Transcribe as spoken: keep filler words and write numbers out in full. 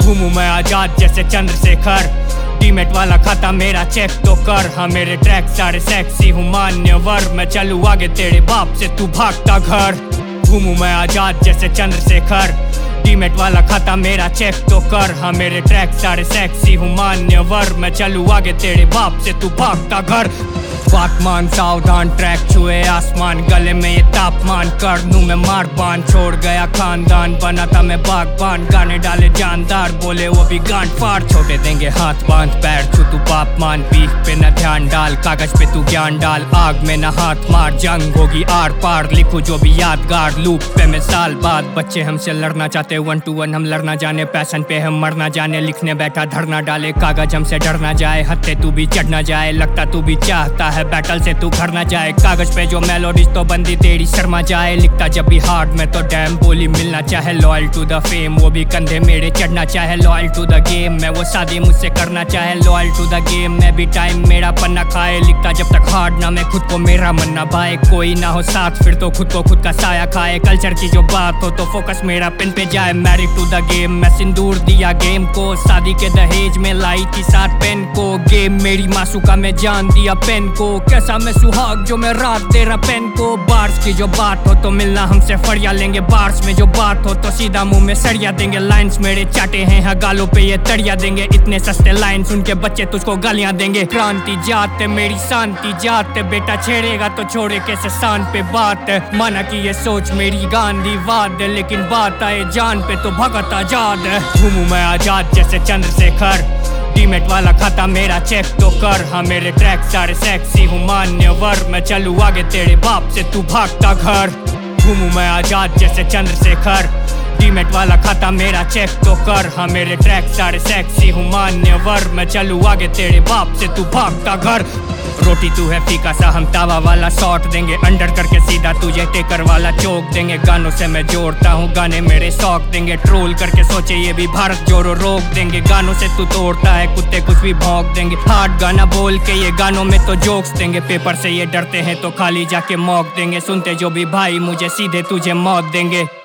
घूमूं मैं आजाद जैसे चंद्रशेखर, टीमेट वाला खाता मेरा चेक तो कर। हाँ मेरे ट्रैक सारे सेक्सी हूँ मान्यवर, मैं चलूँ आगे तेरे बाप से तू भागता घर। घूमूं मैं आजाद जैसे चंद्रशेखर, टीमेट वाला खाता मेरा चेक तो कर। हाँ मेरे ट्रैक सारे सेक्सी हूँ मान्यवर, मैं चलूँ आगे तेरे बाप से तू भागता घर। बात मान सावधान, ट्रैक छुए आसमान, गले में ये तापमान, कर दूं मैं मार बान। छोड़ गया खानदान, बना था मैं बागबान, गाने डाले जानदार, बोले वो भी गांठ फाड़। छोटे देंगे हाथ बांध पैर छू तू बाप मान, पीठ पे न ध्यान डाल, कागज पे तू ज्ञान डाल। आग में न हाथ मार, जंग होगी आर पार, लिखू जो भी यादगार लूप पे मैं साल बाद। बच्चे हमसे लड़ना चाहते वन टू वन, हम लड़ना जाने, पैशन पे हम मरना जाने। लिखने बैठा धरना डाले, कागज हमसे डरना जाए, हत्थे तू भी चढ़ना जाए, लगता तू भी चाहता है बैटल से तू घर ना जाए। कागज पे जो मेलोडीज तो बंदी तेरी शर्मा जाए, लिखता जब भी हार्ड में तो डैम बोली मिलना चाहे। लॉयल टू द फेम, वो भी कंधे मेरे चढ़ना चाहे। लॉयल टू द गेम, मैं वो शादी मुझसे करना चाहे। लॉयल टू द गेम, मैं भी टाइम मेरा पन्ना खाए, लिखता जब तक हार्ड ना मैं खुद को मेरा मन ना भाए। कोई ना हो साथ फिर तो खुद को खुद का साया खाए, कल्चर की जो बात हो तो फोकस मेरा पेन पे जाए। मैरिड टू द गेम, मैं सिंदूर दिया गेम को, शादी के दहेज में लाई थी साथ पेन को। गेम मेरी मासूका में जान दिया पेन को, कैसा मैं सुहाग जो मैं रात दे रहा पेन को। बार्स की जो बात हो तो मिलना हमसे फरिया लेंगे, बार्स में जो बात हो तो सीधा मुंह में सरिया देंगे। लाइंस मेरे चाटे हैं हाँ गालों पे ये तड़िया देंगे, इतने सस्ते लाइन सुन के बच्चे तुझको गालियां देंगे। क्रांति जात मेरी शांति जात, बेटा छेड़ेगा तो छोड़े कैसे शान पे बात। माना कि ये सोच मेरी गांधीवाद, लेकिन बात आए जान पे तो भगत आजाद। घूमूं मैं आजाद जैसे चंद्रशेखर, टीमेट वाला खाता मेरा चेक तो कर। हाँ मेरे ट्रैक सारे सेक्सी हूँ मान्यवर, मैं चलूँ आगे तेरे बाप से तू भागता घर। घूमूं मैं आजाद जैसे चंद्रशेखर, टीमेट वाला खाता मेरा चेक तो कर। हाँ मेरे ट्रैक सारे सेक्सी हूँ मान्यवर, मैं चलूँ आगे तेरे बाप से तू भागता घर। रोटी तू है फीका सा, हम तावा वाला शॉट देंगे, अंडर करके सीधा तुझे टेकर वाला चौक देंगे। गानों से मैं जोड़ता हूँ, गाने मेरे शौक देंगे, ट्रोल करके सोचे ये भी भारत जोड़ो रोक देंगे। गानों से तू तोड़ता है कुत्ते कुछ भी भौंक देंगे, हार्ड गाना बोल के ये गानों में तो जोक्स देंगे। पेपर से ये डरते हैं तो खाली जाके मौक देंगे, सुनते जो भी भाई मुझे सीधे तुझे मौत देंगे।